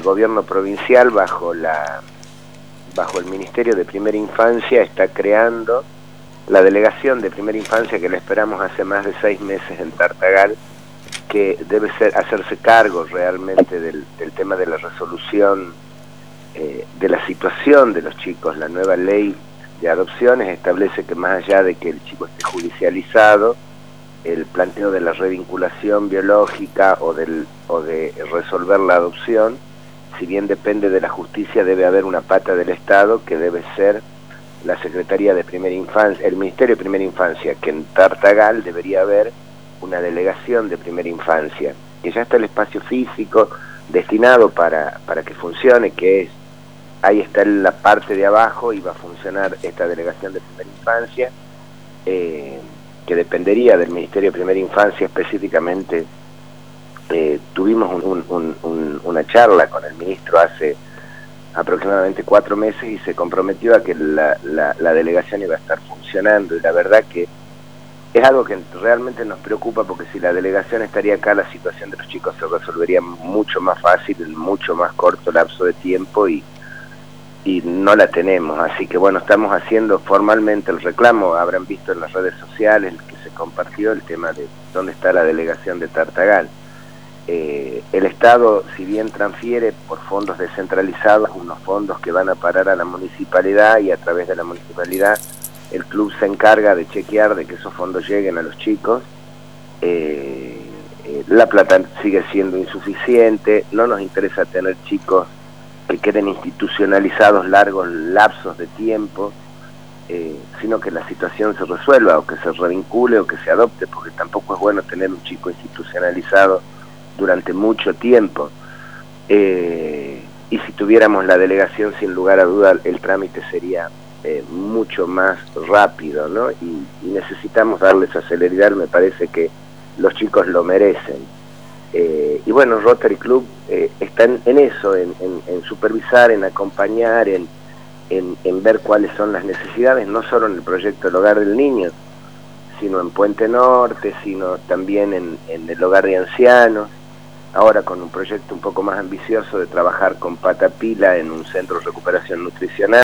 gobierno provincial, bajo el Ministerio de Primera Infancia, está creando la delegación de Primera Infancia, que la esperamos hace más de 6 meses en Tartagal, que debe hacerse cargo realmente del tema de la resolución de la situación de los chicos. La nueva ley de adopciones establece que más allá de que el chico esté judicializado, el planteo de la revinculación biológica o de resolver la adopción, si bien depende de la justicia, debe haber una pata del Estado que debe ser la Secretaría de Primera Infancia, el Ministerio de Primera Infancia, que en Tartagal debería haber una delegación de Primera Infancia, que ya está el espacio físico destinado para que funcione, que es, ahí está en la parte de abajo, y va a funcionar esta delegación de Primera Infancia, que dependería del Ministerio de Primera Infancia específicamente. Tuvimos una charla con el ministro hace aproximadamente 4 meses y se comprometió a que la delegación iba a estar funcionando, y la verdad que es algo que realmente nos preocupa, porque si la delegación estaría acá, la situación de los chicos se resolvería mucho más fácil, en mucho más corto lapso de tiempo, y no la tenemos. Así que bueno, estamos haciendo formalmente el reclamo. Habrán visto en las redes sociales que se compartió el tema de dónde está la delegación de Tartagal. El Estado, si bien transfiere por fondos descentralizados unos fondos que van a parar a la municipalidad, y a través de la municipalidad el club se encarga de chequear de que esos fondos lleguen a los chicos, la plata sigue siendo insuficiente. No nos interesa tener chicos que queden institucionalizados largos lapsos de tiempo, sino que la situación se resuelva, o que se revincule, o que se adopte, porque tampoco es bueno tener un chico institucionalizado durante mucho tiempo. Y si tuviéramos la delegación, sin lugar a duda, el trámite sería mucho más rápido, ¿no? Y necesitamos darle esa celeridad. Me parece que los chicos lo merecen. Y bueno, Rotary Club está en eso, en supervisar, en acompañar, en ver cuáles son las necesidades, no solo en el proyecto del Hogar del Niño, sino en Puente Norte, sino también en el Hogar de Ancianos, ahora con un proyecto un poco más ambicioso de trabajar con Patapila en un centro de recuperación nutricional.